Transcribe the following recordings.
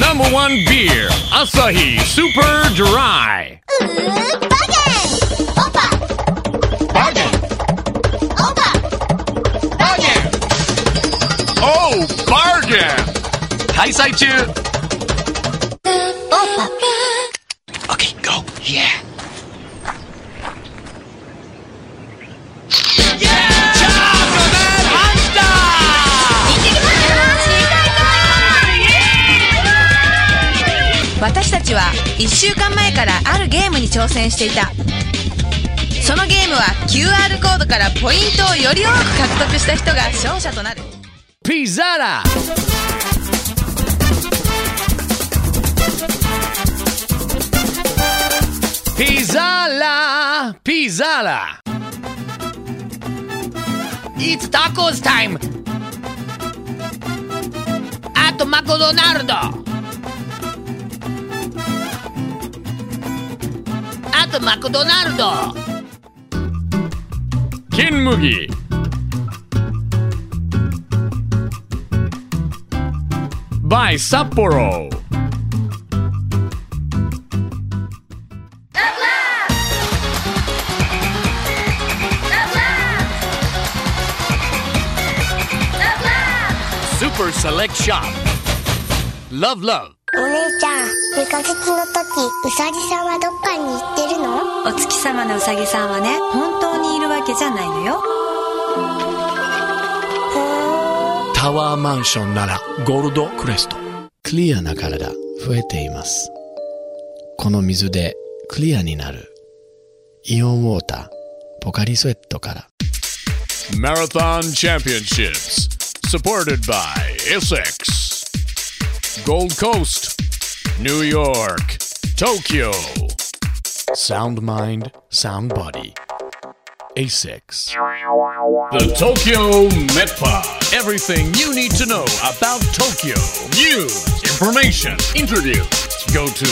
Number one beer, Asahi Super Dry. Oh, bargain! 開催中 Okay, go. Yeah. Yeah! 私たちは1週間前からあるゲームに挑戦していた。そのゲームは QR コードからポイントをより多く獲得した人が勝者となる。 Pizzara! Pizzala! Pizzala! It's tacos time! At McDonald's! At McDonald's! Kinmugi! By Sapporo. Super Select Shop. Love Love. お姉ちゃん、2ヶ月の時、うさぎさんはどっかに行ってるの？ お月様のうさぎさんはね、本当にいるわけじゃないのよ。 タワーマンションならゴールドクレスト。クリアな体増えています。この水でクリアになる。イオンウォーターポカリスエットから。 Marathon Championships supported by Essex, Gold Coast, New York, Tokyo. Sound Mind, Sound Body. A6. The Tokyo Metpod. Everything you need to know about Tokyo. News, information, interviews. Go to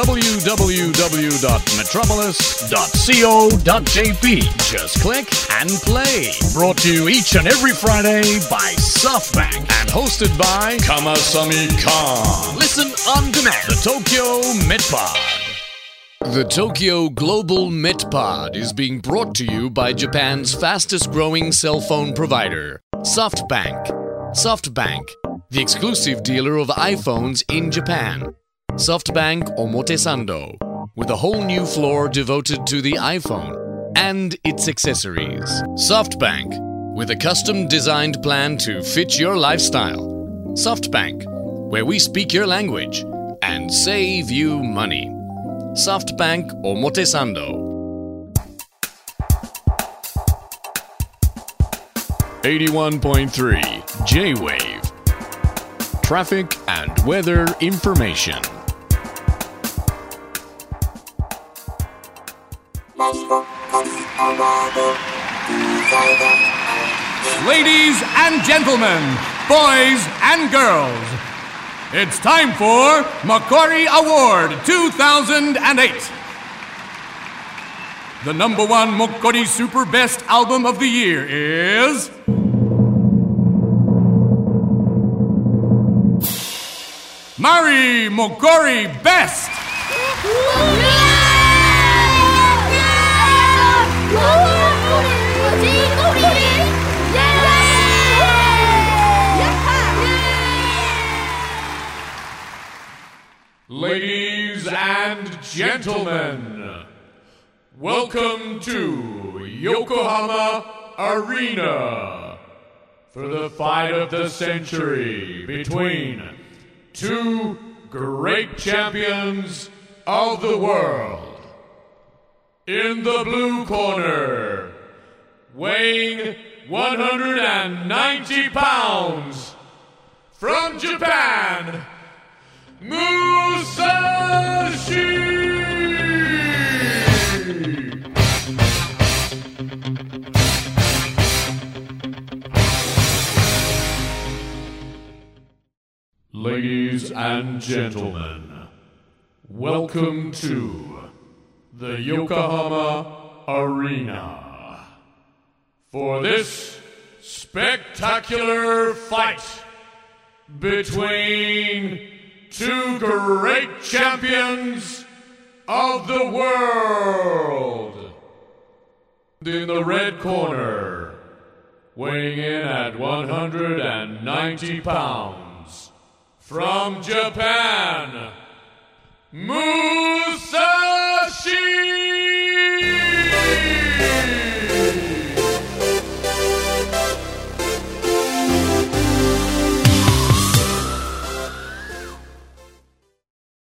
www.metropolis.co.jp. Just click and play. Brought to you each and every Friday by SoftBank and hosted by Kamasami Khan. Listen on demand. The Tokyo Metpod. The Tokyo Global Metpod is being brought to you by Japan's fastest growing cell phone provider, SoftBank. SoftBank, the exclusive dealer of iPhones in Japan. SoftBank Omotesando, with a whole new floor devoted to the iPhone and its accessories. SoftBank, with a custom designed plan to fit your lifestyle. SoftBank, where we speak your language and save you money. SoftBank Omotesando. 81.3 J-Wave. Traffic and weather information. Ladies and gentlemen, boys and girls, it's time for Makori Award 2008. The number one Mokori Super Best Album of the Year is... Mari Mokori Best! Ladies and gentlemen, welcome to Yokohama Arena for the fight of the century between two great champions of the world. In the blue corner, weighing 190 pounds, from Japan, Musashi! Ladies and gentlemen, welcome to the Yokohama Arena for this spectacular fight between two great champions of the world. In the red corner, weighing in at 190 pounds, from Japan, Musashi